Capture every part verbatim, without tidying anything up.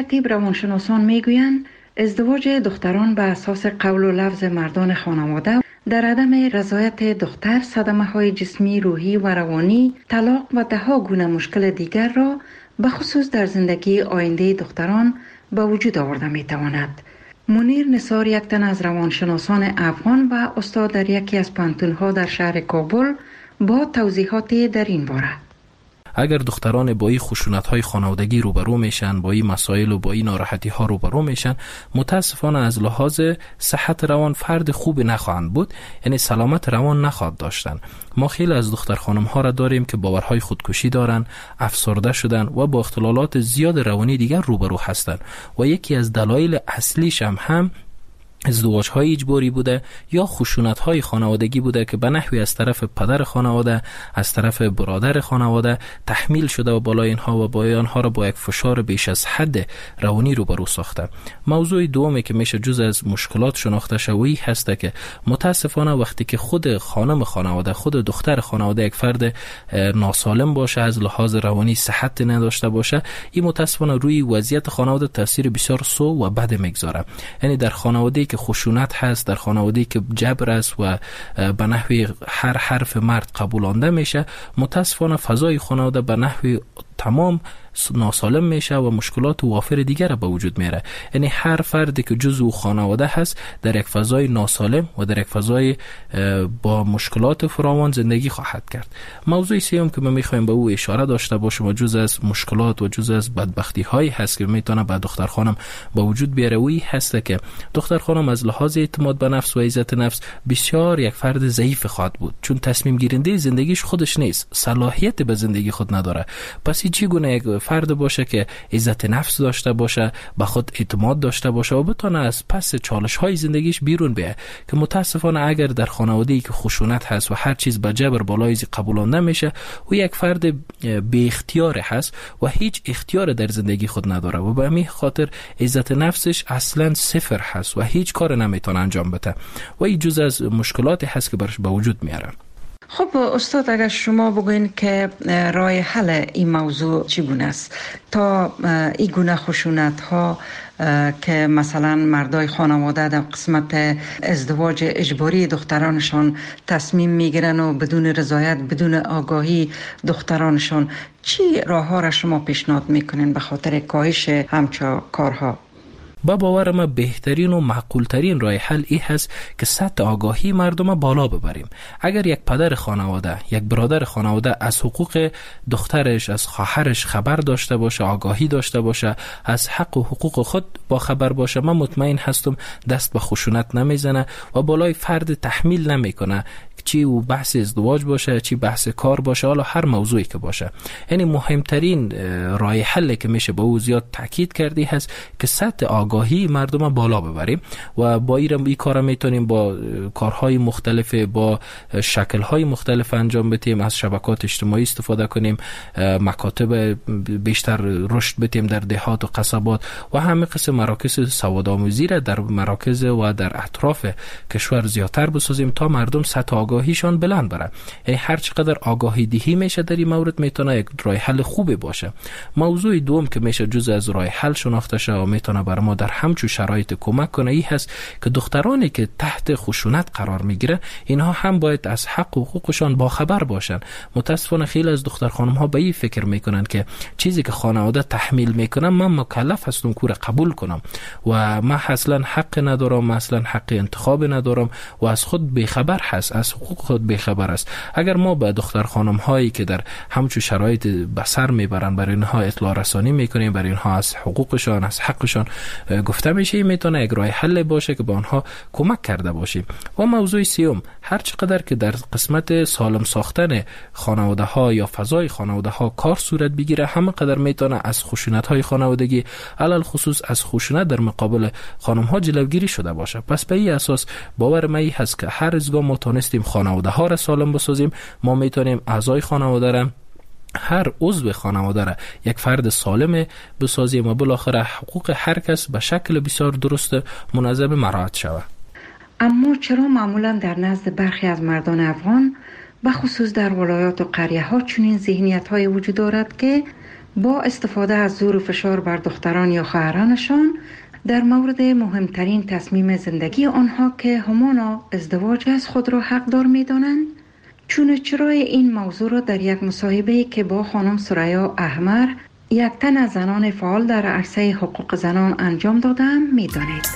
ترتیب روانشناسان میگویند ازدواج دختران به اساس قول و لفظ مردان خانواده در عدم رضایت دختر صدمه های جسمی، روحی و روانی، طلاق و ده ها گونه مشکل دیگر را به خصوص در زندگی آینده دختران به وجود آورده می تواند. منیر نثار، یک تن از روانشناسان افغان و استاد در یکی از پانتون‌ها در شهر کابل، با توضیحاتی در این باره. اگر دختران با این خشونت‌های خانوادگی روبرو میشن، با این مسائل و با این ناراحتی‌ها روبرو میشن، متاسفانه از لحاظ صحت روان فرد خوب نخواهند بود، یعنی سلامت روان نخواهد داشتن. ما خیلی از دختر خانم‌ها را داریم که باورهای خودکشی دارن، افسرده شدن و با اختلالات زیاد روانی دیگر روبرو هستند و یکی از دلایل اصلیش هم هم ازدواج‌های اجباری بوده یا خشونت‌های خانوادگی بوده که به نحوی از طرف پدر خانواده، از طرف برادر خانواده تحمیل شده و بالای اینها و با آنها را با یک فشار بیش از حد روانی روبرو ساخته. موضوع دومی که میشه جز از مشکلات شناخته شوی هسته که متاسفانه وقتی که خود خانم خانواده، خود دختر خانواده یک فرد ناسالم باشه، از لحاظ روانی صحت نداشته باشه، این متاسفانه روی وضعیت خانواده تاثیر بسیار سو و بد میگذاره. یعنی در خانواده که خشونت هست، در خانواده‌ای که جبر است و به نحوی هر حرف مرد قبولانده میشه، متاسفانه فضای خانواده به نحوی تمام ناسالم میشه و مشکلات وافر دیگر به وجود میاره. یعنی هر فردی که جزو خانواده هست در یک فضای ناسالم و در یک فضای با مشکلات فراوان زندگی خواهد کرد. موضوع سوم که ما میخوایم به او اشاره داشته باشیم و جز از مشکلات و جز از بدبختی هایی هست که میتونه به دختر خانم به وجود بیاره، وی هست که دختر خانم از لحاظ اعتماد به نفس و عزت نفس بسیار یک فرد ضعیف خواهد بود، چون تصمیم گیرنده زندگیش خودش نیست، صلاحیت به زندگی خود نداره. پس چی گونه یک فرد باشه که عزت نفس داشته باشه، به خود اعتماد داشته باشه و بتونه از پس چالش های زندگیش بیرون بیاد، که متاسفانه اگر در خانواده‌ای که خشونت هست و هر چیز به جبر بالای قبولانده میشه، و یک فرد بی اختیار هست و هیچ اختیار در زندگی خود نداره و به همین خاطر عزت نفسش اصلا صفر هست و هیچ کار نمیتونه انجام بده و این جز از مشکلاتی هست که برش به وجود میاره. خب استاد، اگر شما بگوین که راه حل این موضوع چگونه است تا این گونه خشونت ها که مثلا مردای خانواده در قسمت ازدواج اجباری دخترانشان تصمیم میگیرن و بدون رضایت، بدون آگاهی دخترانشان، چی راه ها را شما پیشنهاد میکنین به خاطر کاهش همچون کارها؟ با باور ما بهترین و معقولترین راه حل این هست که سطح آگاهی مردم بالا ببریم. اگر یک پدر خانواده، یک برادر خانواده از حقوق دخترش، از خواهرش خبر داشته باشه، آگاهی داشته باشه، از حق و حقوق خود با خبر باشه، من مطمئن هستم دست به خشونت نمیزنه و بالای فرد تحمیل نمیکنه، چی او بحث ازدواج باشه، چی بحث کار باشه، حالا هر موضوعی که باشه. یعنی مهمترین راه حل که میشه با او زیاد تاکید کردی هست که سطح آگاهی مردم بالا ببریم و با این این کارا میتونیم با کارهای مختلف، با شکلهای مختلف انجام بدیم، از شبکات اجتماعی استفاده کنیم، مکاتب بیشتر رشد بدیم در دهات و قصبات و همه قسم مراکز سوادآموزی را در مراکز و در اطراف کشور زیادتر بسازیم تا مردم سطح آگاهیشان بلند بره. یعنی هر چقدر آگاهی دهی میشه در این مورد میتونه یک راه حل خوبی باشه. موضوع دوم که میشه جز از راه حل شناخته شه و میتونه بر ما در همچون شرایط کمک کنه ای هست که دخترانی که تحت خشونت قرار میگیره اینها هم باید از حق و حقوقشان باخبر باشن. متاسفانه خیلی از دختر خانم ها به این فکر میکنن که چیزی که خانواده تحمیل میکنن من مکلف هستم کور قبول کنم و من اصلا حق ندارم، اصلا حق انتخاب ندارم و از خود بیخبر هست، از حقوق خود بیخبر است. اگر ما به دختر خانم هایی که در همچون شرایط بسر میبرن برای اینها اطلاع رسانی میکنیم، برای اینها از حقوقشان، از حقشان گفته میشه، میتونه یک راه حل باشه که به آنها کمک کرده باشیم. و موضوع سوم، هر چقدر که در قسمت سالم ساختن خانواده ها یا فضای خانواده ها کار صورت بگیره، همه قدر میتونه از خشونت های خانوادگی، علل خصوص از خشونت در مقابل خانم ها جلوگیری شده باشه. پس به این اساس باور من هست که هر از گاه ما تونستیم خانواده ها را سالم بسازیم، ما میتونیم اعضای خانواده را، هر عضو خانواده را یک فرد سالم بسازیم و بالاخره حقوق هر کس به شکل بسیار درست منظم مراعات شود. اما چرا معمولا در نزد برخی از مردان افغان، به خصوص در ولایات و قریه ها، چنین ذهنیت های وجود دارد که با استفاده از زور و فشار بر دختران یا خواهرانشان در مورد مهمترین تصمیم زندگی آنها که همانا ازدواج از خود را حقدار می دانند. چون چرای این موضوع را در یک مصاحبه که با خانم ثریا احمر، یک تن از زنان فعال در عرصه حقوق زنان انجام دادم می دانید.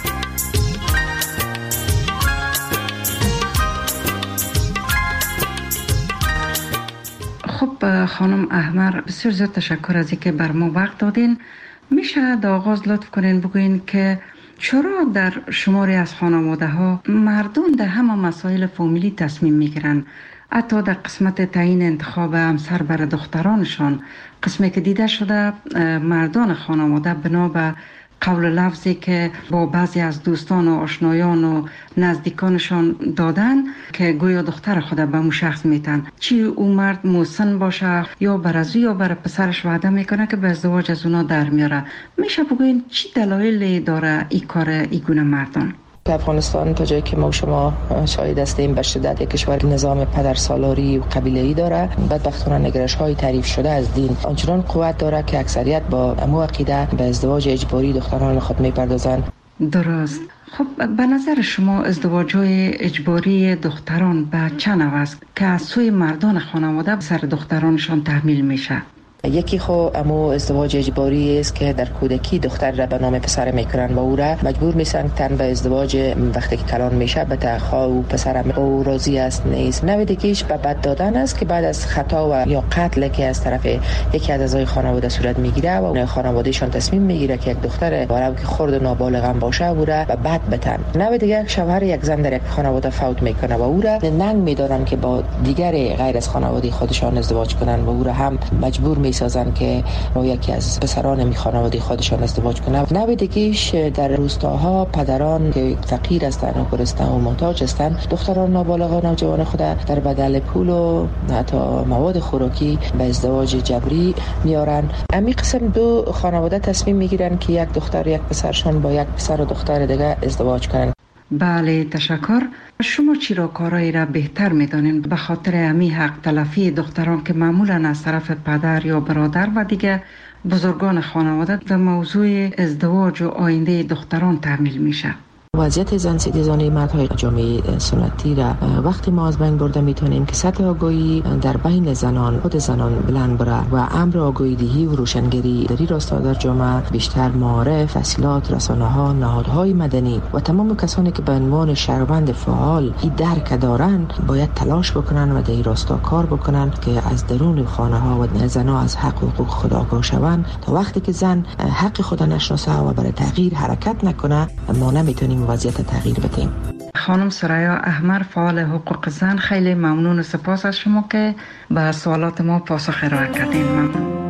خب خانم احمر، بسیار زیاد تشکر از اینکه بر ما وقت دادین. میشه در آغاز لطف کنین بگوین که چرا در شماری از خانواده ها مردم در همه مسائل فامیلی تصمیم میگیرن، حتی در قسمت تعیین انتخاب همسر برای دخترانشان، قسمی که دیده شده مردان خانواده بنا به قول لفظی که با بعضی از دوستان و آشنایان و نزدیکانشان دادن که گویا دختر خود به اون شخص میتن، چی او مرد مسن باشه یا برازو یا برای پسرش وعده میکنه که به ازدواج از اونا در میاره. میشه بگوین چی دلایلی داره این کار این گونه مردان؟ افغانستان تا جایی که ما شما شاهد هستیم به شدت یک کشور نظام پدرسالاری و قبیله‌ای داره. بدبختانه نگرش‌های تعریف شده از دین آنچنان قوت داره که اکثریت با امو عقیده به ازدواج اجباری دختران خود میپردازند. درست. خب به نظر شما ازدواج‌های اجباری دختران به چه نوع است که از سوی مردان خانواده سر دخترانشان تحمیل میشه؟ یکی خو امو ازدواج اجباری است که در کودکی دختر را به نام پسر میکنن و او را مجبور میسن تن به ازدواج وقتی که کلان میشه به تخا و پسر او راضی است نیست. نوع دیگه‌اش به بد دادن است که بعد از خطا و یا قتل که از طرف یکی از اعضای خانواده صورت میگیره و خانوادهشان تصمیم میگیره که یک دختر ولو که خرد و نابالغ هم باشه او را به بد بتن. نوع دیگه شوهر یک زن در یک خانواده فوت میکنه و او را ننگ میدارن که با دیگر غیر از خانواده خودشان ازدواج کنن و او را هم مجبور میسازن که با یکی از پسران می خانواده خودشان ازدواج کنند. نوع دیگه‌اش در روستاها پدران که فقیر هستند و گرسنه و محتاج هستند دختران نابالغ و نوجوان خود در بدل پول و حتی مواد خوراکی به ازدواج جبری میارن. امی قسم دو خانواده تصمیم میگیرن که یک دختر و یک پسرشان با یک پسر و دختر دیگه ازدواج کنند. بله تشکر. شما چی را کارایی را بهتر میدانین به خاطر امی حق تلفی دختران که معمولا از طرف پدر یا برادر و دیگه بزرگان خانواده در موضوع ازدواج و آینده دختران تحمیل میشه؟ وضعیت زن ستیزانه مردهای جامعه سنتی را وقتی ما از بین برده میتونیم که سطح آگاهی در بین زنان خود زنان بلند بره و امر آگاهی دهی و روشنگری در این راستا در جامعه بیشتر معارف، تحصیلات، رسانه‌ها، نهادهای مدنی و تمام کسانی که به عنوان شهروند فعال این درک دارند باید تلاش بکنن و در این راستا کار بکنن که از درون خانه‌ها و زنها از حق و حقوق خود آگاه شوند. تا وقتی که زن حق خود نشناسه و برای تغییر حرکت نکنه ما نمیتونیم وضعیت تغییر بدیم. خانم ثریا احمر فعال حقوق زن، خیلی ممنون و سپاس از شما که به سوالات ما پاسخ ارائه کردین. ممنون.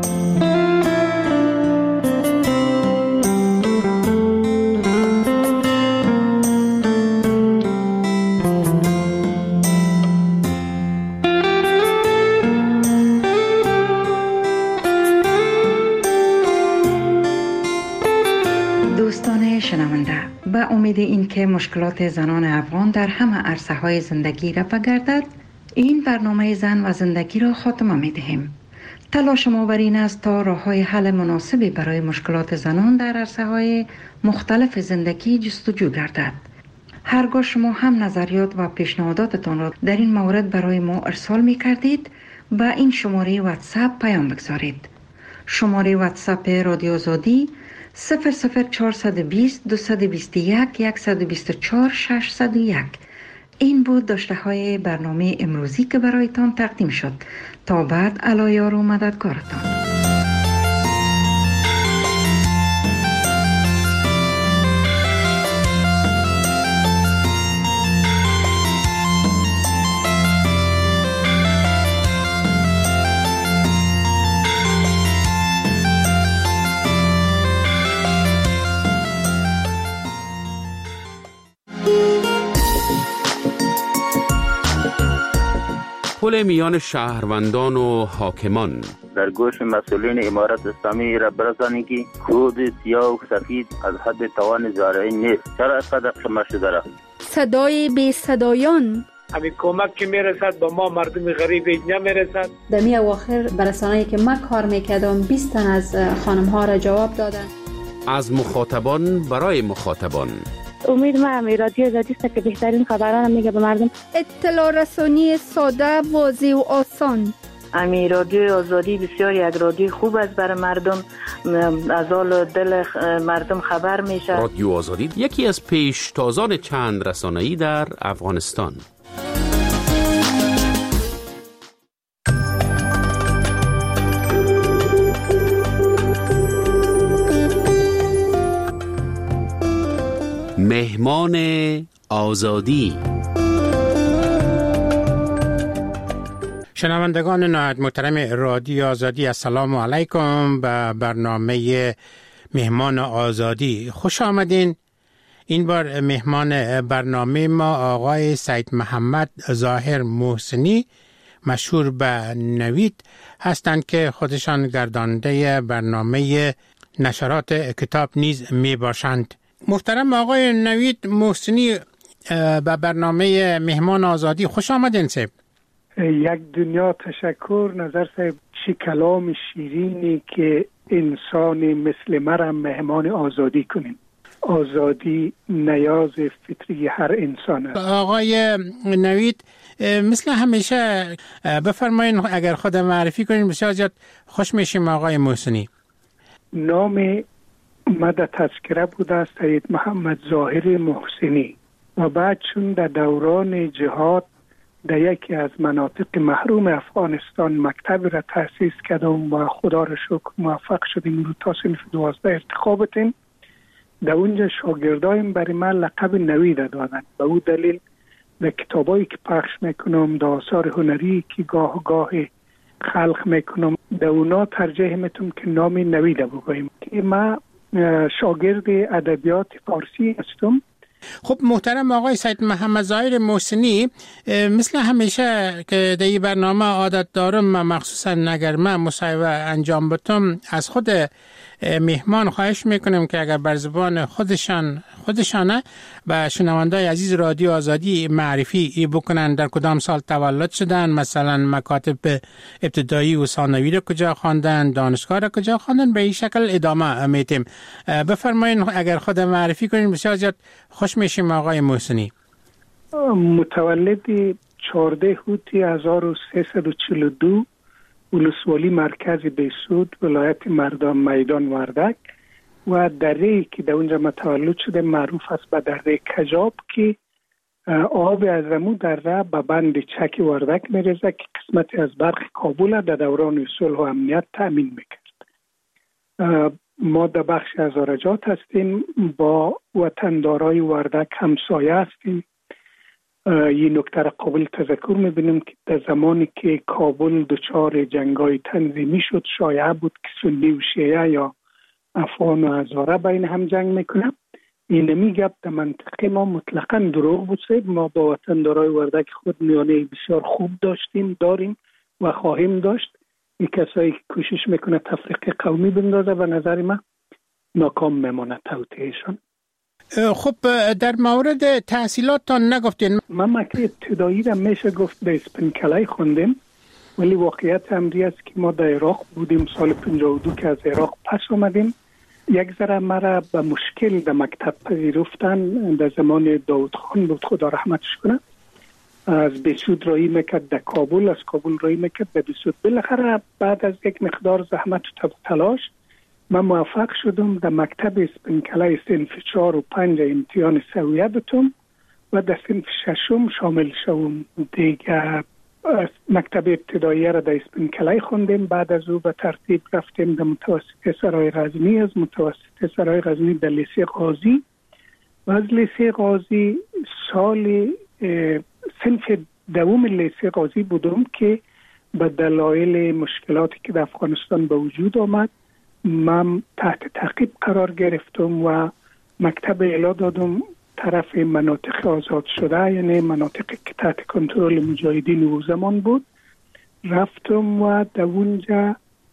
به امید این که مشکلات زنان افغان در همه عرصه های زندگی رفع گردد، این برنامه زن و زندگی را خاتمه می دهیم. تلاش ما بر این است تا راه های حل مناسبی برای مشکلات زنان در عرصه های مختلف زندگی جستجو گردد. هرگاه شما هم نظریات و پیشنهاداتتان را در این مورد برای ما ارسال می کردید، با این شماره واتساپ پیام بگذارید. شماره واتساپ رادیو آزادی صفر صفر چهارصد و بیست دویست و بیست و یک صد و بیست و چهار ششصد و یک. این بود داشته های برنامه امروزی که برایتان تقدیم شد. تا بعد علایار و مددکارتان. پل میان شهروندان و حاکمان. در گوش مسئولین امارت اسلامی را برسانید که کود سیاه و سفید از حد توان زارعین نیست. چرا اینقدر شما شده را؟ صدای بی صدایان، همین کمک که میرسد با ما مردم غریب اینجا میرسد. در می اواخر برسانه‌ای که من کار میکردم بیست تن از خانم ها را جواب دادن. از مخاطبان برای مخاطبان. امید ما می رادیو آزادی است که بهترین خبران میگه به مردم. اطلاع رسانی ساده، واضح و آسان. امی رادیو آزادی بسیار یک رادیو خوب است برای مردم، از حال دل مردم خبر میشه. رادیو آزادی یکی از پیشتازان چند رسانه‌ای در افغانستان. مهمان آزادی. شنوندگان نهایت محترم رادیو آزادی، السلام علیکم به برنامه مهمان آزادی خوش آمدین. این بار مهمان برنامه ما آقای سید محمد ظاهر محسنی مشهور به نوید هستند که خودشان گرداننده برنامه نشرات کتاب نیز می باشند. محترم آقای نوید محسنی به برنامه مهمان آزادی خوش آمدین. سید یک دنیا تشکر. نظر صاحب چی کلام شیرینی که انسان مثل مرا مهمان آزادی کنیم. آزادی نیاز فطری هر انسان است. آقای نوید مثل همیشه بفرمایید اگر خود معرفی کنین بسیار زیاد خوش میشیم. آقای محسنی، نام مد تذکره بوده است سید محمد ظاهر محسنی و بعد چون در دوران جهاد در یکی از مناطق محروم افغانستان مکتب را تأسیس کردم و خدا را شکر موفق شدیم رو تا صنف دوازده ارتقا بتیم. در اونجا شاگردایم برای من لقب نوید دادن. به او دلیل در کتابایی که پخش میکنم، در آثار هنری که گاه گاه خلق میکنم، در اونا ترجیح میتونم که نام نوید بگویم که من شاگرد ادبیات فارسی هستم. خب محترم آقای سید محمد ظاهر محسنی، مثل همیشه که در این برنامه عادت دارم مخصوصا اگر من مصاحبه انجام بدم از خود مهمان خواهش میکنم که اگر بر زبان خودشان خودشانه و شنوندای عزیز رادیو آزادی معرفی بکنن در کدام سال تولد شدن، مثلا مکاتب ابتدایی و ثانوی رو کجا خواندن، دانشگاه رو کجا خواندن، به این شکل ادامه میتیم. بفرمایید اگر خود معرفی کنین بسیار زیاد خوش میشیم. آقای محسنی، متولد چهارده هوتی هزار و سیصد و چهل و دو ولسوالی مرکز بیسود ولایت مردان میدان وردک و دره که در اونجا متولد شده معروف است به دره کجاب که آب از رمو دره به بند چک وردک میرزه که قسمتی از برخ کابل در دوران صلح و امنیت تأمین میکرد. ما در بخش از آرجات هستیم، با وطندارای وردک همسایه هستیم. یه نکته را قابل تذکر میبینیم که در زمانی که کابل دچار جنگای تنظیمی شد شایعه بود که سنی و شیعه یا افغان و هزاره بین هم جنگ میکنه. این میگه در منطقه ما مطلقاً دروغ بود. ما با وطندارای وردک خود میانه بسیار خوب داشتیم، داریم و خواهیم داشت. این کسایی که کوشش میکنه تفریق قومی بندازه و نظر من ناکام میمونه توطئهشان. خب در مورد تحصیلاتتان نگفتین؟ من مکتب ابتدایی را میشه گفت در اسپنکلای خوندیم، ولی واقعیت امری است که ما در عراق بودیم سال پنجاه و دو که از عراق پس آمدیم. یک ذره مرا به مشکل در مکتب پذیرفتن. در زمان داود خان بود خدا رحمتش کنه، از بیسود رایی میکرد در کابل، از کابل رایی میکرد در بیسود. بالاخره بعد از یک مقدار زحمت و تلاش من موفق شدم در مکتب اسپنکلای صنف چهار و پنج امتحان سویه بتم و در صنف ششم شامل شوم. دیگه مکتب ابتدایی را در اسپنکلای خوندیم. بعد از او به ترتیب رفتیم در متوسط سرای غزنی، از متوسط سرای غزنی در لیسه قاضی و از لیسه قاضی سال صنف دوم لیسه قاضی بودم که به دلایل مشکلاتی که در افغانستان به وجود آمد من تحت تعقیب قرار گرفتم و مکتب اعلا دادم طرف مناطق آزاد شده، یعنی مناطق که تحت کنترل مجاهدین او زمان بود. رفتم و در اونجا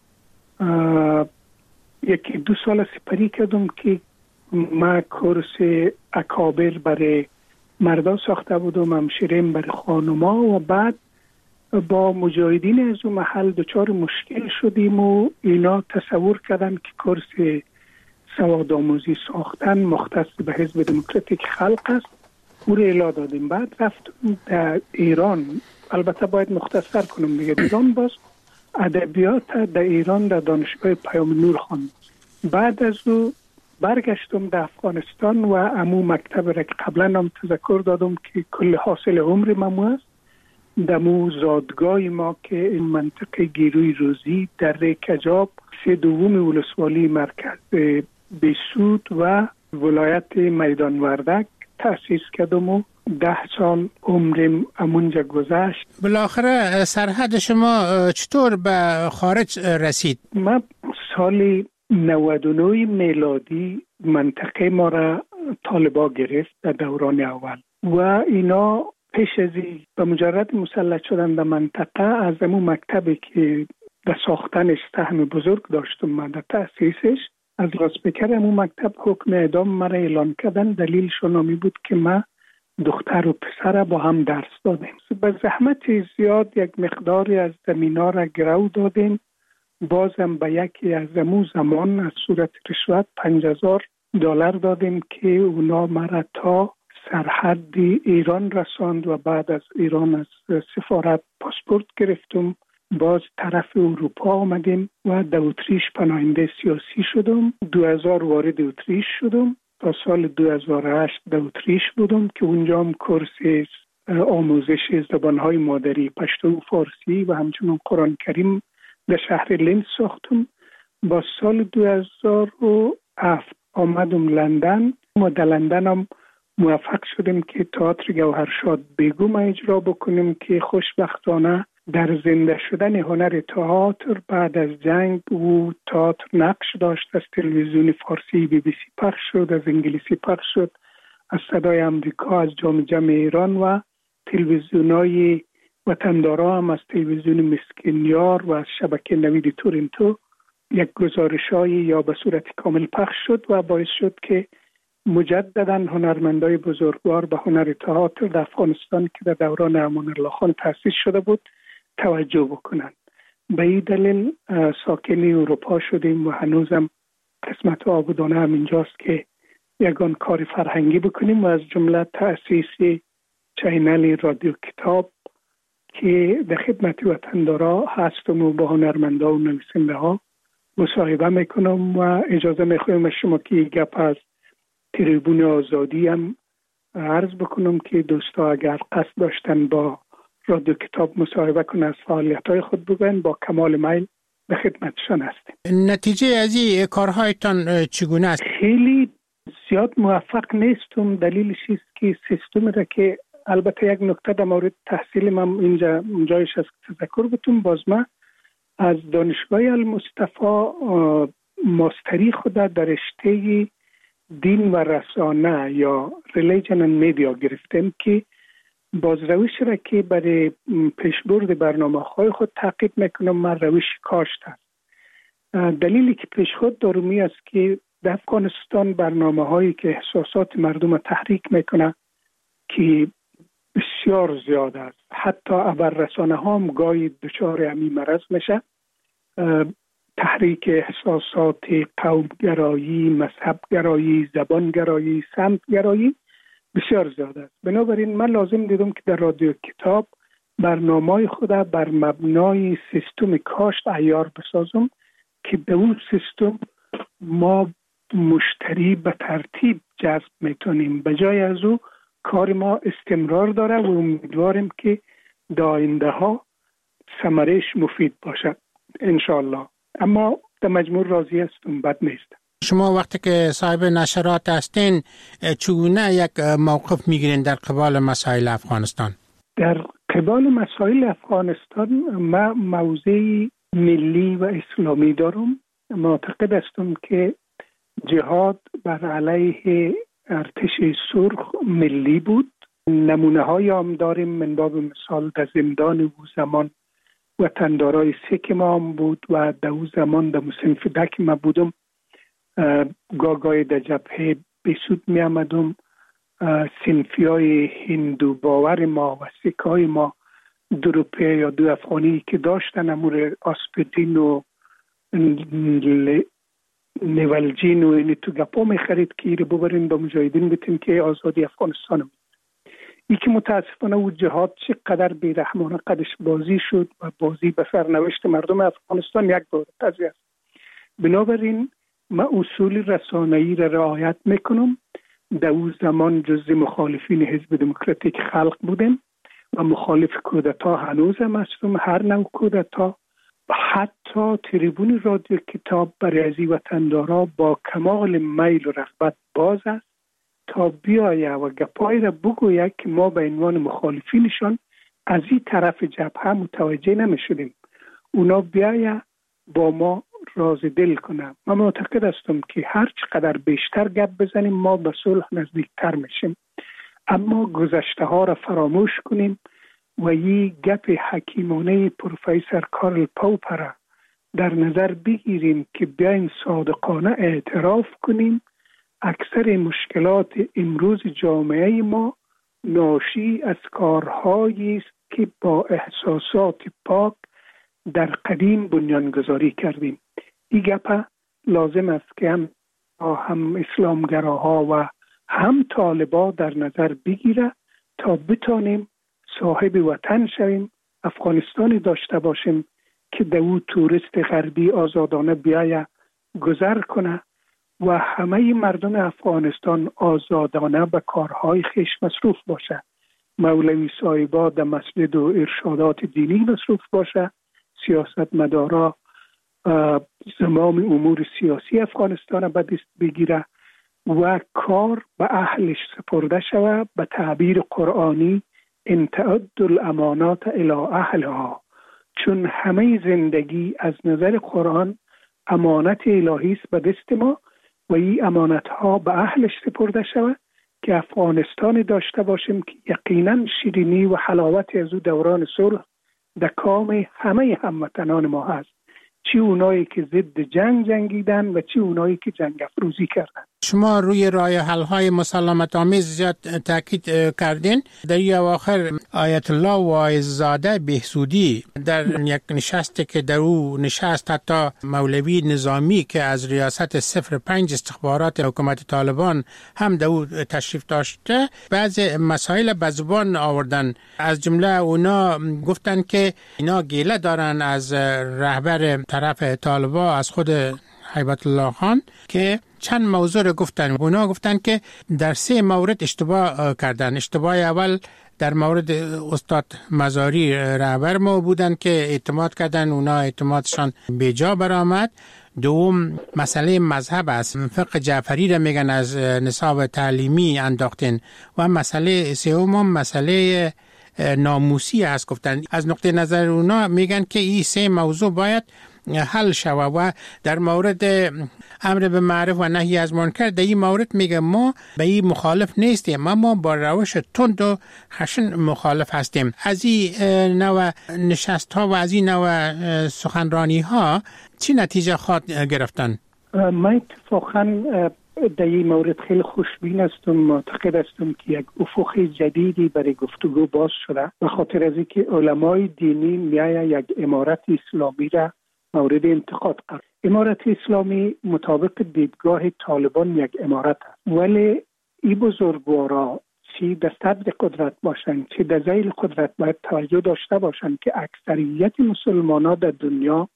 یکی دو سال سپری کردم که ما کورس اکابر برای مردا ساخته بودم، همشیریم برای خانوما و بعد با مجاهدین از اون محل دچار مشکل شدیم و اینا تصور کردن که کورس سوادآموزی ساختن مختص به حزب دموکراتیک خلق است. او رو اعلام دادیم. بعد رفتم در ایران، البته باید مختصر کنم دیگه، ایران باز ادبیات در ایران در دانشگاه پیام نور خواندم. بعد از او برگشتم در افغانستان و امو مکتب را که قبلا هم تذکر دادم که کل حاصل عمر ممو است، دمو زادگاه ما که این منطقه گیروی روزی در کجاب سه دوم ولسوالی مرکز بسود و ولایت میدان وردک تأسیس کردم و ده سال عمرم امونجا گذشت. بالاخره سرحد شما چطور به خارج رسید؟ ما سال نود و نه میلادی منطقه ما را طالبا گرفت در دوران اول و اینا پیش از به مجرد مسلط شدن در منطقه از امون مکتبی که در ساختنش سهم بزرگ داشتم من در تأسیسش، از راسپیکر امون مکتب حکم اعدام مرا اعلان کردن. دلیلشون همی بود که ما دختر و پسر با هم درس دادیم. به زحمت زیاد یک مقداری از زمینا را گرو دادیم. بازم به یکی از امون زمان از صورت رشوت پنج هزار دلار دادیم که اونا مرا تا سرحد ایران رساند و بعد از ایران از سفارت پاسپورت گرفتم. باز طرف اروپا آمدیم و در اتریش پناهنده سیاسی شدم. دو هزار وارد اتریش شدم. تا سال دو هزار و هشت در اتریش بودم که اونجا هم کورس آموزش زبانهای مادری پشتو و فارسی و همچنین قرآن کریم در شهر لنز ساختم. با سال دو هزار و هفت آمدم لندن. ما در لندن هم موفق شدیم که تئاتر گوهرشاد بیگم اجرا بکنیم که خوشبختانه در زنده شدن هنر تئاتر بعد از جنگ او تئاتر نقش داشت. از تلویزیون فارسی بی بی سی پخش شد، از انگلیسی پخش شد، از صدای امریکا، از جام جم ایران و تلویزیونای وطندارا هم از تلویزیون مسکینیار و از شبکه نوید تورنتو یک گزارش‌های یا به صورت کامل پخش شد و باعث شد که مجددا هنرمندای بزرگوار به هنر تئاتر در افغانستان که در دوران امان الله خان تأسیس شده بود توجه بکنند. به این دلیل ساکن اروپا شدیم و هنوزم قسمت آبادانه هم اینجاست که یگان کار فرهنگی بکنیم و از جمله تأسیس چینل رادیو کتاب که در خدمت وطندارا هستم و با هنرمندا و نویسنده ها مصاحبه میکنم و اجازه میخوایم از شما که گپ از تریبون آزادی هم عرض بکنم که دوستا اگر قصد داشتن با رادیو کتاب مصاحبه کنن، از فعالیت‌های خود بگن، با کمال میل به خدمتشان هستیم. نتیجه از این کارهایتان چگونه است؟ خیلی زیاد موفق نیستم. دلیلش است که سیستم را که البته یک نکته در مورد تحصیل من اینجا جایش است تذکر بتون. باز من از دانشگاه المصطفی ماستری خود در رشته دین و رسانه یا ریلیجن اند میدیا گرفتم که باز روش را که برای پیشبرد برنامه های خود تعقیب میکنم من روش کاشت است. دلیلی که پیش خود دارومی است که در افغانستان برنامه هایی که احساسات مردم را تحریک میکنه که بسیار زیاد است. حتی ابر رسانه ها هم گاهی دچار همین مرض میشه. تحریک احساسات قومگرایی، مذهبگرایی، زبانگرایی، سمتگرایی بسیار زیاد است. بنابراین من لازم دیدم که در رادیو کتاب برنامه خود بر مبنای سیستم کاشت عیار بسازم که به اون سیستم ما مشتری به ترتیب جذب میتونیم. به جای از او کار ما استمرار داره و امیدواریم که در آینده ها ثمرش مفید باشد انشاءالله. اما در مجموع راضی هستم، بد نیست. شما وقتی که صاحب نشرات هستین چگونه یک موقف میگیرین در قبال مسائل افغانستان؟ در قبال مسائل افغانستان ما موضع ملی و اسلامی دارم. معتقد هستم که جهاد بر علیه ارتش سرخ ملی بود. نمونه های هم داریم. من باب مثال در زندان او زمان وطندارای سک ما هم بود و در او زمان در مصنف دک ما بودم. گاگای در جبهه بسود می آمدم سنفی های هندو باور ما و سکه های ما دو روپیه یا دو افغانی که داشتن امور آسپرین و نولجین و اینی تو گپا می خرید که ایره ببرین با مجاهدین بتین که آزادی افغانستان بود. ای که متاسفانه او جهاد چقدر بیرحمانه قدش بازی شد و بازی به سرنوشت مردم افغانستان یک دور قضیه است. بنابراین من اصول رسانه‌ای را رعایت میکنم. در اون زمان جزء مخالفین حزب دموکراتیک خلق بودیم و مخالف کودتا هنوز هم هستم. هر نوع کودتا، حتی تریبون رادیو کتاب برای ازی وطندارا با کمال میل و رغبت باز است تا بیایه و گپای را بگوید که ما به عنوان مخالفینشان از این طرف جبهه متوجه نمی شدیم. اونا بیایه با ما راز دل کنم. من معتقد هستم که هر چقدر بیشتر گپ بزنیم ما به صلح نزدیکتر میشیم. اما گذشته ها را فراموش کنیم و یه گپ حکیمانه پروفسور کارل پاپر در نظر بگیریم که بیاین صادقانه اعتراف کنیم اکثر مشکلات امروز جامعه ما ناشی از کارهایی است که با احساسات پاک در قدیم بنیانگذاری کردیم. این گپ لازم است که هم هم اسلامگراها و هم طالبا در نظر بگیره تا بتانیم صاحب وطن شویم، افغانستانی داشته باشیم که دو توریست غربی آزادانه بیایه گذر کنه و همه مردم افغانستان آزادانه به کارهای خویش مصروف باشه. مولوی صاحبا در مسجد و ارشادات دینی مصروف باشه، سیاست مدارا زمام امور سیاسی افغانستان به دست بگیره و کار به اهلش سپرده شود. به تعبیر قرآنی ان تعدوا الامانات الی اهلها، چون همه زندگی از نظر قرآن امانت الهی است به دست ما و این امانت ها به اهلش سپرده شود که افغانستان داشته باشیم که یقینا شیرینی و حلاوت از او دوران صلح در کام همه هموطنان ما هست، چی اونایی که ضد جنگ جنگیدن و چی اونایی که جنگ افروزی کردن. شما روی راه حل های مسالمت آمیز زیاد تاکید کردین. در این اواخر آیت الله واعظزاده بهسودی در یک نشستی که در او نشست حتی مولوی نظامی که از ریاست صفر پنج استخبارات حکومت طالبان هم در او تشریف داشته بعض مسائل به زبان آوردن. از جمله اونا گفتن که اینا گیله دارن از رهبر طرف طالبان از خود هیبت الله خان که چند موضوع رو گفتن. اونا گفتن که در سه مورد اشتباه کردن. اشتباه اول در مورد استاد مزاری رهبر ما بودن که اعتماد کردن، اونا اعتمادشان بیجا برآمد. دوم مسئله مذهب است، فقه جعفری را میگن از نصاب تعلیمی انداختن. و مسئله سوم مسئله ناموسی است. گفتن از نقطه نظر اونا میگن که این سه موضوع باید حل شود و در مورد امر به معروف و نهی از منکر در این مورد میگه ما به این مخالف نیستیم، ما ما با روش تند و خشن مخالف هستیم. از این نوع نشست ها و از این نوع سخنرانی ها چی نتیجه خواهد گرفتن؟ من اتفاقا در این مورد خیلی خوشبین هستم. معتقد هستم که یک افق جدیدی برای گفتگو باز شده به خاطر از اینکه علمای دینی میایه یک امارت اسلامی را مورد انتقاد قرار. امارت اسلامی مطابق دیدگاه طالبان یک امارت است، ولی این بزرگوارا چی در صدر قدرت باشند چی در ذیل قدرت باید توجه داشته باشند که اکثریت مسلمانان در دنیا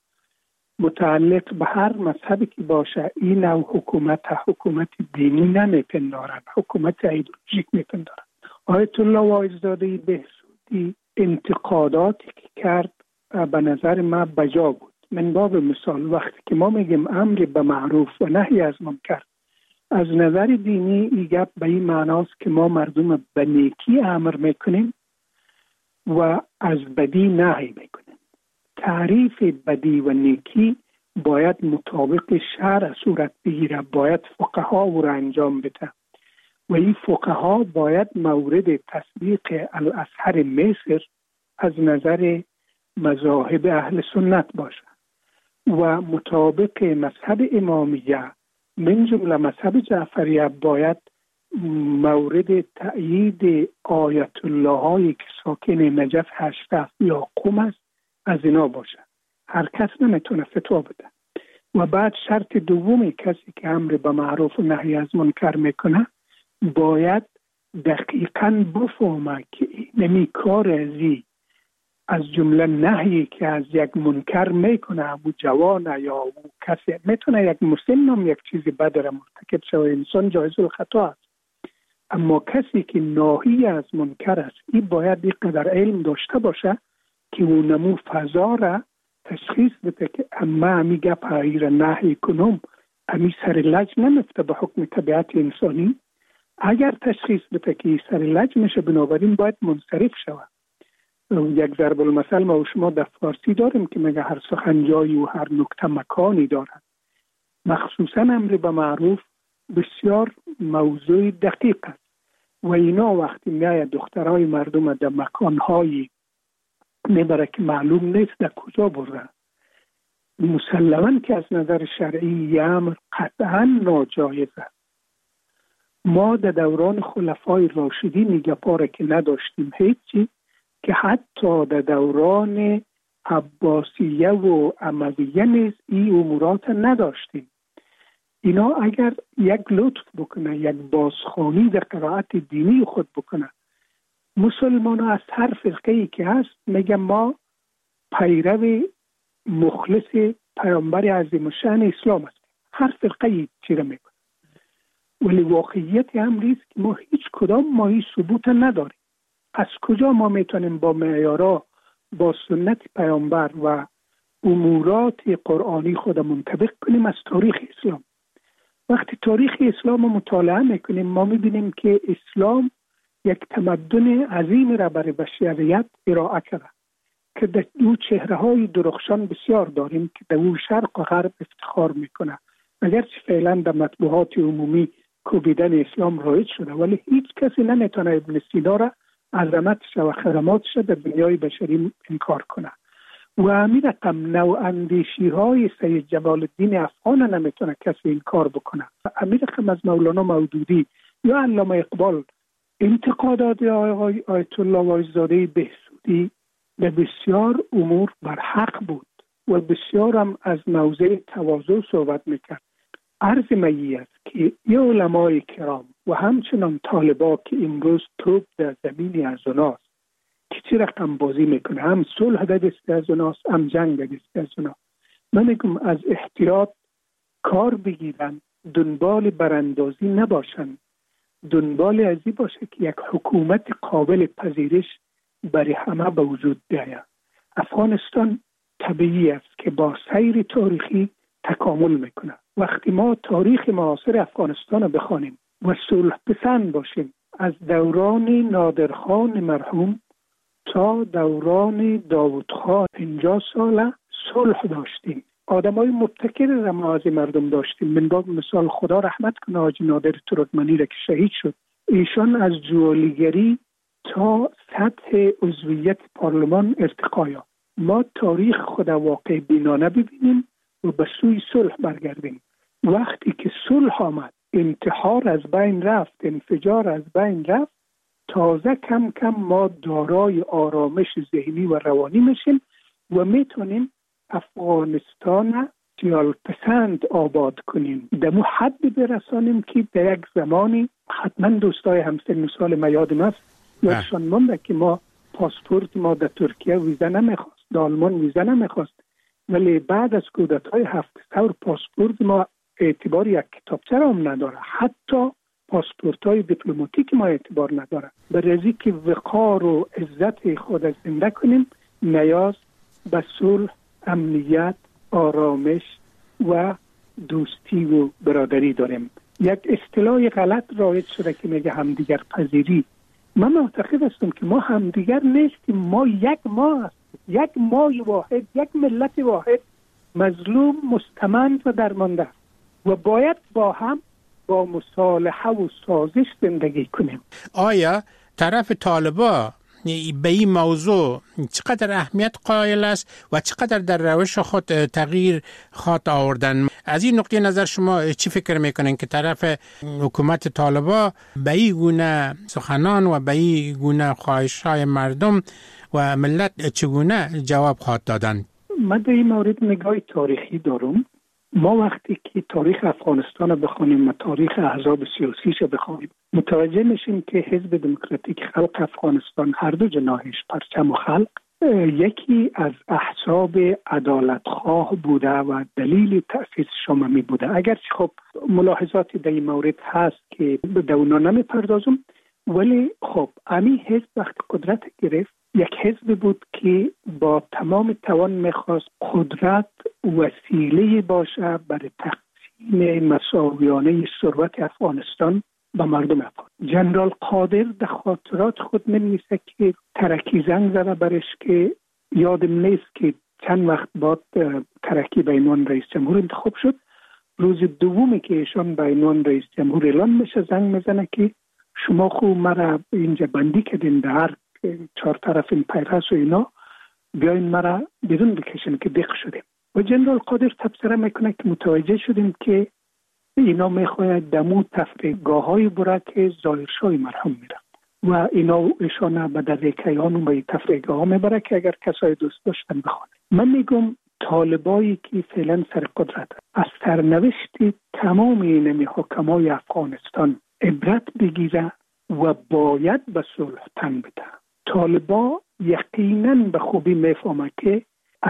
متعلق به هر مذهبی که باشه این نوع حکومت حکومت دینی نمیپندارند، حکومت ایدئولوژیک میپندارند. آیت الله واعظزاده بهسودی انتقاداتی که کرد به نظر من بجا بود. من باب مثال وقتی که ما میگیم امر به معروف و نهی از منکر، از نظر دینی این گپ به این معناست که ما مردم به نیکی امر میکنیم و از بدی نهی میکنیم. تعریف بدی و نیکی باید مطابق شرع صورت بگیره، باید فقها او را انجام بده و این فقها باید مورد تطبیق الازهر مصر از نظر مذاهب اهل سنت باشه و مطابق مذهب امامیه من جمله مذهب جعفریه باید مورد تأیید آیت الله هایی که ساکن نجف اشرف یا قم است از اینا باشه. هر کس نمیتونه فتوا بده. و بعد شرط دومی کسی که امر به معروف و نهی از منکر میکنه باید دقیقاً بفهمه که نمی کار ازی از جمله نهی که از یک منکر میکنه او جوان یا او کسی میتونه یک مسلم هم یک چیزی بد را مرتکب شوه، انسان جایز الخطا است، اما کسی که ناهی از منکر است این باید اینقدر علم داشته باشه که او نمو فضا را تشخیص بده که اما امی گپ هایی را نهی کنم امی سر لج نمفته به حکم طبیعت انسانی. اگر تشخیص بده که سر لج میشه بنابراین باید منصرف شود. یک ضرب المثل ما و شما در فارسی داریم که میگه هر سخن جایی و هر نکته مکانی دارد. مخصوصا امر به معروف بسیار موضوع دقیق است و اینا وقتی میاید دخترای مردم در مکانهایی میبره که معلوم نیست در کجا برده، مسلما که از نظر شرعی امر قطعا ناجایز است. ما در دوران خلفای راشدین گپاره که نداشتیم هیچی، که حتی در دوران عباسیه و امویه نیز این امورات نداشتیم. اینا اگر یک لطف بکنه، یک بازخوانی در قرائت دینی خود بکنه، مسلمان ها از هر فرقه‌ای که هست میگه ما پیرو مخلص پیامبر عظیم الشأن اسلام است. هر فرقه‌ای چیره میکنه، ولی واقعیت امری است که ما هیچ کدام ما این ثبوت نداریم. از کجا ما میتونیم با معیارها با سنت پیامبر و امورات قرآنی خود منطبق کنیم؟ از تاریخ اسلام. وقتی تاریخ اسلام رو مطالعه میکنیم ما میبینیم که اسلام یک تمدن عظیم را برای بشریت ارائه کرده که در دو چهره های درخشان بسیار داریم که در او شرق و غرب افتخار میکنه. اگرچه فعلا در مطبوعات عمومی کوبیدن اسلام رایج شده، ولی هیچ کسی نمیتونه ابن سینا را عظمتش و خدماتش در دنیای بشری انکار کنه. و همین رقم نوع اندیشی های سید جمال الدین افغان نمیتونه کسی انکار بکنه. همین رقم از مولانا مودودی یا علامه اقبال انتقادات آیت الله واعظ‌زاده بهسودی به بسیار امور بر حق بود و بسیار هم از موضع تواضع صحبت میکرد. عرض مایی است که یه علمای کرام و همچنان طالبا که امروز توپ در زمین از اوناست که چی رقم بازی میکنه، هم صلح در دست از اوناست هم جنگ در دست از اوناست. من میگم از احتیاط کار بگیرن، دنبال براندازی نباشن، دنبال ازی باشه که یک حکومت قابل پذیرش برای همه به وجود بیاید. افغانستان طبیعی است که با سیر تاریخی تکامل میکنه. وقتی ما تاریخ معاصر افغانستان رو بخوانیم و صلح پسند باشیم، از دوران نادرخان مرحوم تا دوران داوود خان پنجاه ساله صلح داشتیم. آدمای مبتکر را ما از مردم داشتیم. من باب مثال خدا رحمت کنه حاجی نادر ترکمنی را که شهید شد، ایشان از جوالیگری تا سطح عضویت پارلمان ارتقا یافت. ما تاریخ خود واقع بینانه ببینیم و به سوی صلح برگردیم. وقتی که صلح آمد، انتحار از بین رفت، انفجار از بین رفت، تازه کم کم ما دارای آرامش ذهنی و روانی میشیم و میتونیم افغانستان سیال پسند آباد کنیم، در مو حد برسانیم که در یک زمانی حتما دوستای همسن سال ما یادم است یادشان مونده که ما پاسپورت ما در ترکیه ویزا نمیخواست، در آلمان ویزا نمیخواست، ولی بعد از کودتای هفت ثور پاسپورت ما اعتبار یک کتابچه را هم نداره، حتی پاسپورت های دیپلماتیک ما اعتبار نداره. برای که وقار و عزت خود زنده کنیم نیاز به صلح، امنیت، آرامش و دوستی و برادری داریم. یک اصطلاح غلط رایج شده که میگه همدیگر پذیری. من معتقد هستم که ما همدیگر نیستیم، ما یک ما هستیم، یک مای واحد، یک ملت واحد، مظلوم، مستمند و درمانده و باید با هم با مصالحه و سازش زندگی کنیم. آیا طرف طالبا به این موضوع چقدر اهمیت قائل است و چقدر در روش خود تغییر خواهد آوردن. از این نقطه نظر شما چی فکر میکنین که طرف حکومت طالبا به این گونه سخنان و به این گونه خواهش‌های مردم و ملت چگونه جواب خواهد دادن؟ من در این مورد نگاه تاریخی دارم. ما وقتی که تاریخ افغانستان رو بخونیم و تاریخ احزاب سیاسیش رو بخونیم متوجه میشیم که حزب دموکراتیک خلق افغانستان هر دو جناحش پرچم و خلق یکی از احزاب عدالتخواه بوده و دلیل تأسیس شمامی بوده. اگرچه خب ملاحظاتی در این مورد هست که به اونا نمیپردازم، ولی خب امی حزب وقتی قدرت گرفت یک حزب بود که با تمام توان میخواست قدرت وسیله باشه برای تقسیم مساویانه ثروت افغانستان به مردم افغان. جنرال قادر در خاطرات خود می‌نویسه که ترکی زنگ زده برش که یادم نیست که چند وقت بعد ترکی به عنوان رئیس جمهور انتخاب شد. روز دومی که ایشان به عنوان رئیس جمهور اعلان میشه زنگ میزنه که شما خو مرا اینجا بندی کردین در چهار طرف این پیرهس و اینا، بیاین مرا بیرون بکشن که دق شدیم. و جنرال قادر تبصره میکنه که متوجه شدیم که اینا میخواید دمو تفریحگاه های برا که ظاهرشای مرهم میرن و اینا ایشان به در کیان و به تفریحگاه ها میبره که اگر کسای دوست داشتن بخوانه. من میگم طالبایی که فعلا سر قدرت از سرنوشت تمام این حکمای افغانستان عبرت بگیره و باید به صلح تن بده. طالبا یقینا به خوبی میفهمه که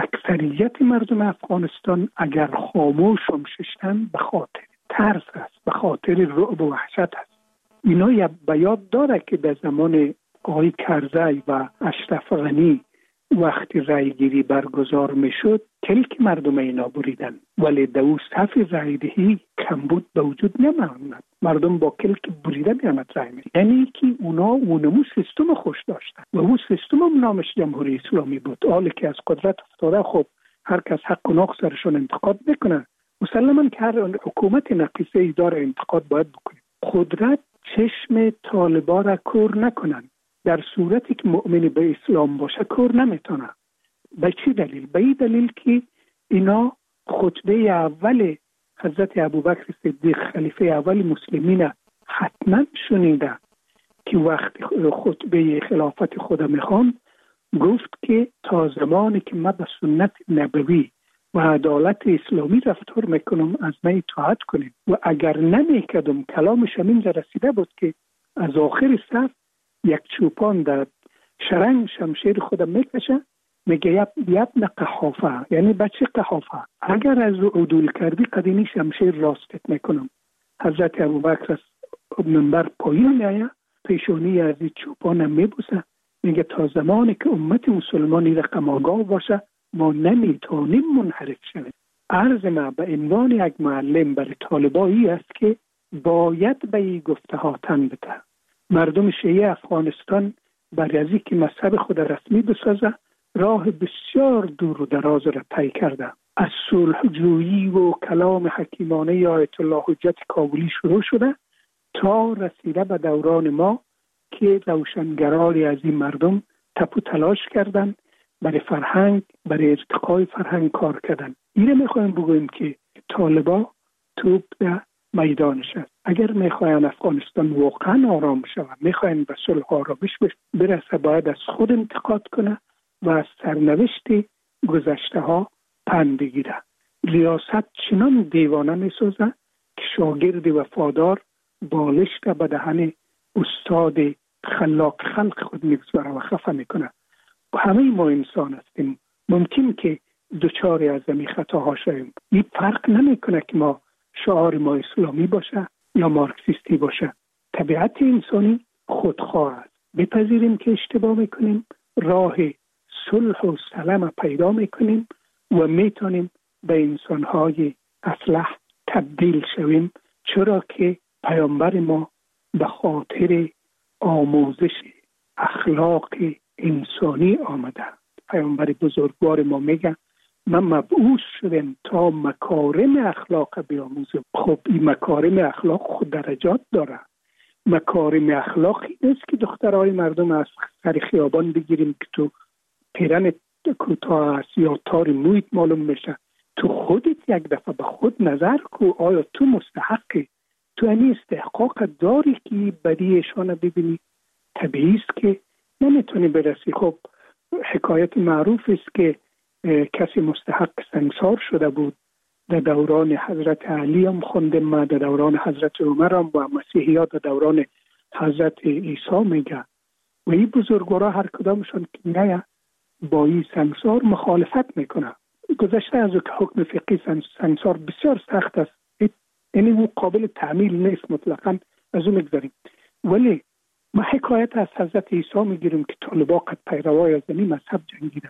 اکثریت مردم افغانستان اگر خاموش هم ششتن به خاطر ترس است، به خاطر رعب و وحشت است. اینا یا به یاد داره که در زمان آقای کرزی و اشرف غنی وقتی رای گیری برگزار میشد کلک مردم اینا بریدن، ولی در او صف رای دهی کمبود به وجود نمی‌آمد. مردم با کلک بریده میامد رای می. یعنی که اونا اونمو سیستم خوش داشتن و اون سیستم هم نامش جمهوری اسلامی بود. حالی که از قدرت افتاده خب هر کس حق و ناق سرشون انتقاد بکنه. مسلماً که هر حکومت نقیصه اداره انتقاد باید بکنه. قدرت چشم طالبا را کور نکنن. در صورتی که مؤمن به اسلام باشه کور نمیتونه. به چی دلیل؟ به این دلیل که اینا خطبه اول حضرت ابوبکر صدیق خلیفه اول مسلمین حتما شنیده که وقتی خطبه خلافت خود میخوان گفت که تا زمانی که من به سنت نبوی و عدالت اسلامی رفتار میکنم از من اطاعت کنیم و اگر نمیکردم کلامش همینجا رسیده بود که از آخر صف یک چوپان در شرنگ شمشیر خودم میکشه میگه یبن قحافه، یعنی بچه قحافه اگر از عدول کردی قدینی شمشیر راستت میکنم. حضرت ابوبکر از منبر پایین میایه پیشونی از این چوپانم میبوسه میگه تا زمانی که امت مسلمانی رقم آگاه باشه ما نمیتونیم منحرف شویم. عرض ما به عنوان یک معلم برای طالبایی است که باید به این گفته ها تن بده. مردم شیعه افغانستان برای از اینکه مذهب خود رسمی بسازه راه بسیار دور و دراز را طی کرده. از صلح جویی و کلام حکیمانه آیت الله حجت کابلی شروع شده تا رسیده به دوران ما که روشنگرانی از این مردم تپو تلاش کردن برای فرهنگ، برای ارتقای فرهنگ کار کردن. اینه میخوایم بگویم که طالبا توپ در میدانش است. اگر میخواین افغانستان واقعا آرام شود، میخواین به صلح و آرامش برسه، باید از خود انتقاد کنه و از سرنوشت گذشته ها پند بگیره. ریاست چنان دیوانه میسازه که شاگرد وفادار بالشت به دهن استاد خلاق خلق خود میگذاره و خفه میکنه. همه ما انسان هستیم، ممکن که دوچاری از این خطاها شویم. این فرق نمیکنه که ما شعار ما اسلامی باشه یا مارکسیستی باشه. طبیعت انسانی خودخواه است. بپذیریم که اشتباه میکنیم، راه صلح و سلام پیدا میکنیم و میتونیم به انسانهای اصلح تبدیل شویم، چرا که پیامبر ما به خاطر آموزش اخلاق انسانی آمده. پیامبر بزرگوار ما میگه من مبعوث شدم تا مکارم اخلاق بیاموزم. خب این مکارم اخلاق خود درجات داره. مکارم اخلاقی نیست که دخترای مردم از سر خیابان بگیریم که تو پیرن کوتاه است یا تار مویت معلوم میشه. تو خودت یک دفعه به خود نظر کو، آیا تو مستحقی؟ تو این استحقاق داری که بدیشان ببینی؟ طبیعی است که نمیتونی برسی. خب حکایت معروف است که کسی مستحق سنگسار شده بود. در دوران حضرت علی هم خوندیم، ما در دوران حضرت عمر هم و مسیحیات در دوران حضرت عیسی میگه. و این بزرگوارا هر کدامشان که نه با این سنگسار مخالفت میکنه. گذشته از که حکم فقهی سنگسار بسیار سخت است، یعنی او قابل تعمیل نیست مطلقاً، از اون میگذاریم. ولی ما حکایت از حضرت عیسی میگیریم که طالبا قد پیروای از این مذهب جنگیدن.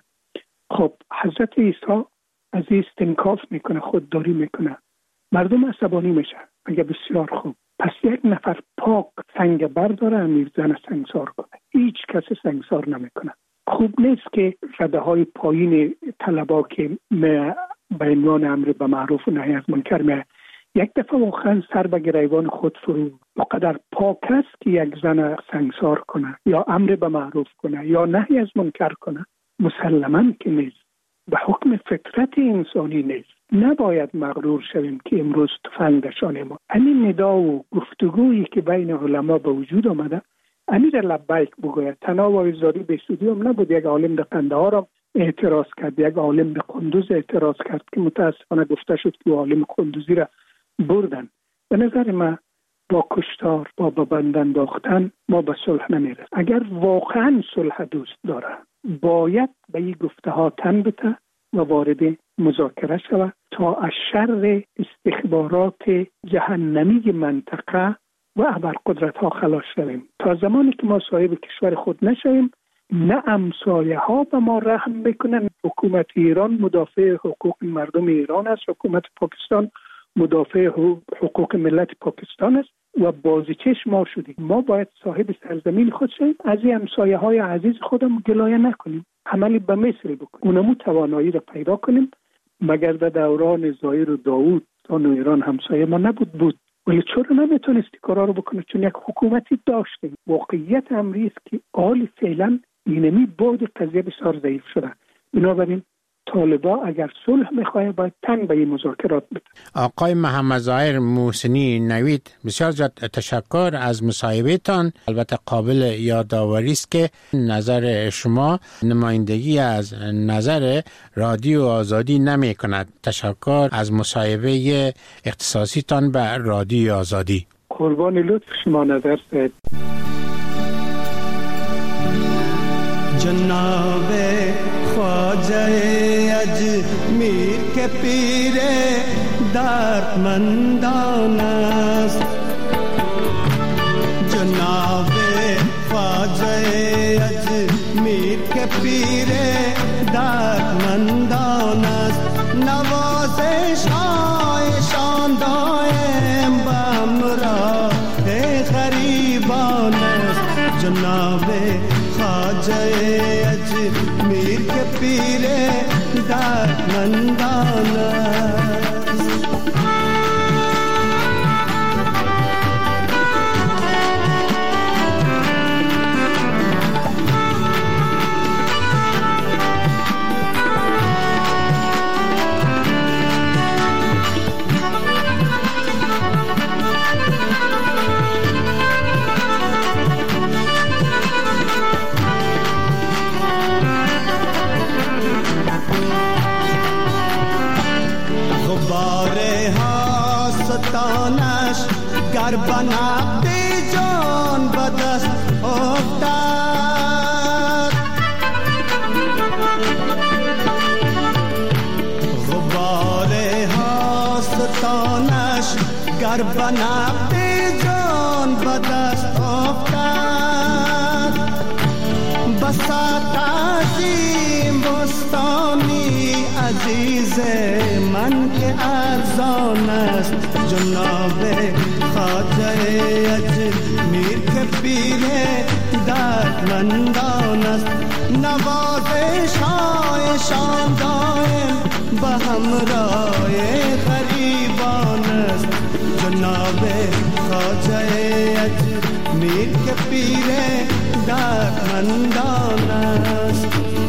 خب حضرت عیسی از این استنکاف میکنه، خودداری میکنه، مردم عصبانی میشه. اگه بسیار خوب، پس یک نفر پاک سنگ برداره امیر زن سنگسار کنه، هیچ کسی سنگسار نمیکنه. خوب نیست که رده های پایین طلبا که به عنوان امر به معروف و نهی از منکر می یک دفعه واقعا سر به گریبان خود فرو وقدر پاک است که یک زن سنگسار کنه یا امر به معروف کنه یا نهی از منکر کنه، مسلماً که نیست، به حکم فطرت انسانی نیست. نباید مغرور شویم که امروز تفنگ نشانه ما. همین ندا و گفتگویی که بین علما به وجود آمده، امیر لبیک بگوید. تنها وایزاری به سودی هم نبود، یک عالم در قندهار هم اعتراض کرد، یک عالم به قندوز اعتراض کرد که متاسفانه گفته شد که عالم قندوزی را بردن. به نظر من با کشتار، با ببند انداختن ما به صلح نمیرسیم. اگر واقعا صلح دوست داره باید به این گفته ها تن بده و وارد مذاکره شود تا از شر استخبارات جهنمی منطقه و ابرقدرت ها خلاص شویم. تا زمانی که ما صاحب کشور خود نشویم، نه امثال ها به ما رحم بکنن. حکومت ایران مدافع حقوق مردم ایران است، حکومت پاکستان مدافع حقوق ملت پاکستان است و بازیچش ما شدیم. ما باید صاحب سرزمین خود شویم، از این همسایه های عزیز خودم گلایه نکنیم، عملی به مثل بکنیم، اونمو توانایی را پیدا کنیم. مگر در دوران زایر و داوود آن ایران همسایه ما نبود بود، ولی چرا نمیتونستی کارا رو بکنه؟ چون یک حکومتی داشتیم. واقعیت امری است که حال فعلا اینمی بود قضیه بسیار ضعیف شده. بنابراین طالبا اگر صلح میخواه باید تن به این مذاکرات بده. آقای محمد ظاهر محسنی نوید، بسیار زیاد تشکر از مصاحبهتان. البته قابل یادآوری است که نظر شما نمایندگی از نظر رادیو آزادی نمی کند. تشکر از مصاحبه اختصاصیتان به رادیو آزادی. قربان لطف شما نظر سید. جناب خواجہ اجمیر کے پیر دردمندان است، جناب خواجہ اجمیر کے پیر دردمندان است، نوازش هایشان دائم به همراه غریبان است، جناب خواجہ اجمیر کے پیر دردمندان است. تانش گر بنقدی جان بدست افتد، غبار هاستانش گر بنقدی جان بدست افتد، بسات عظیم بستانی عزیز من که ارزان است، جناب خواجہ اجمیر کے پیر دردمندان است، نوازش هایشان دائم به همراه غریبان است، جناب خواجہ اجمیر میر که پیر دردمندان است.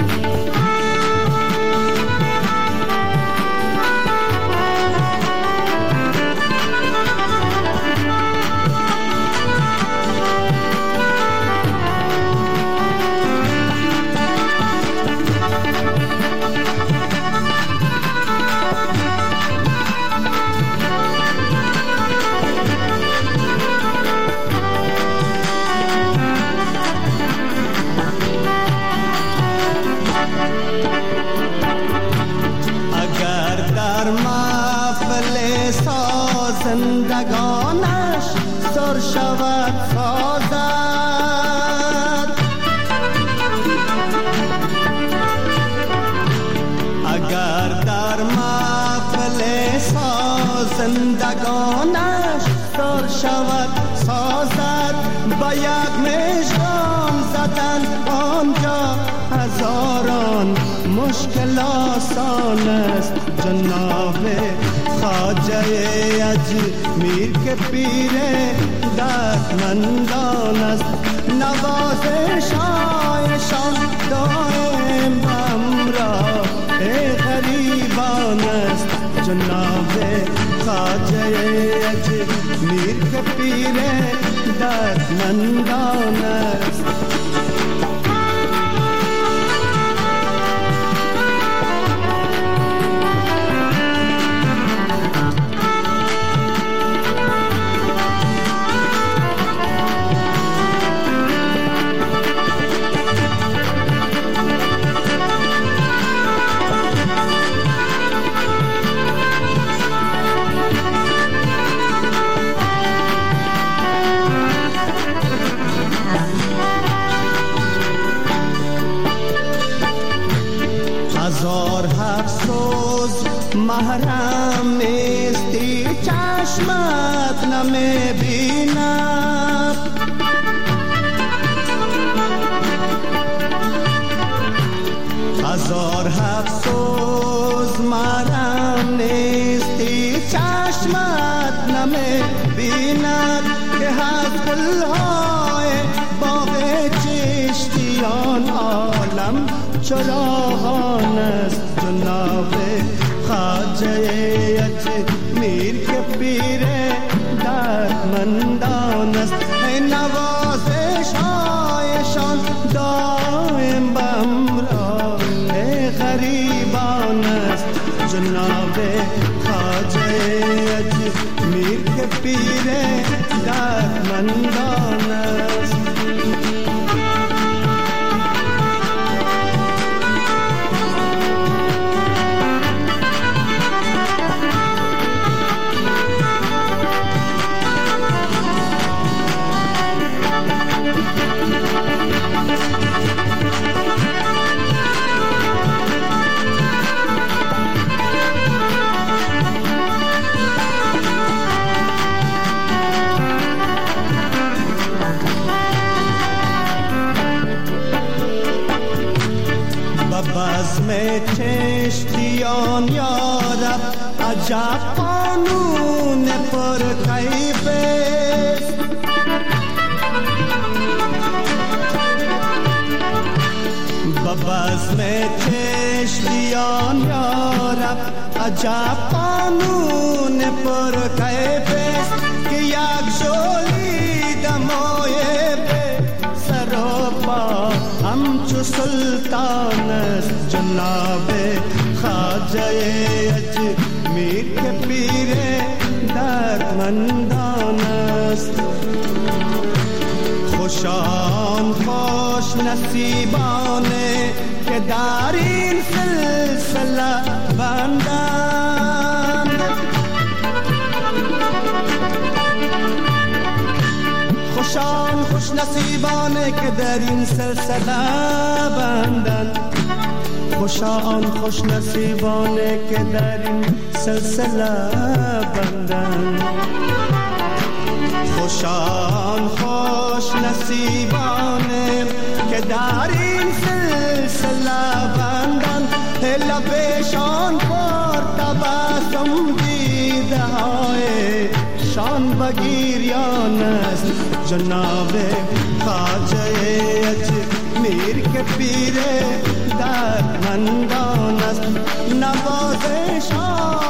زندگانش سر شود سازد، اگر در محفل زندگانش سر شود سازد، با یک مژگان زدن آنجا هزاران مشکل آسان است. جناب خواجه اجمیر که پیر دردمندان است، نوازشایشان دائم همراه غریبان است. جناب خواجه اجمیر که پیر دردمندان است. محرم نیستی چشمت نمی بیند، هزار افسوس محرم نیستی چشمت نمی بیند، که از گلهای باغ چشتیان عالم چراغان است. جناب خواجه اجمیر که پیر دردمندان است، نوازش هایشان دائم به همراه غریبان است. جناب خواجه اجمیر که پیر دردمندان است. بزم چشتیان یارب عجب قانون پر کیف است، بزم چشتیان یارب عجب قانون پر کیف است، که یک جولی دمای سر و پا همچو سلطان است. جناب خواجه اجمیر که پیر دردمندان است. خوشان خوش نصیبانه که در این سلسله بندند، خوشان خوش نصیبانه که در این سلسله بندند، خوشان خوش نصیبانه که در این سلسله بندند، خوشان خوش نصیبانه که در این سلسله بندند. لبشان پر تبسم دیده های شان بگیریان است. जनाब खाजे अजमेर के पीरे दर नंदानस नवाज़े शाह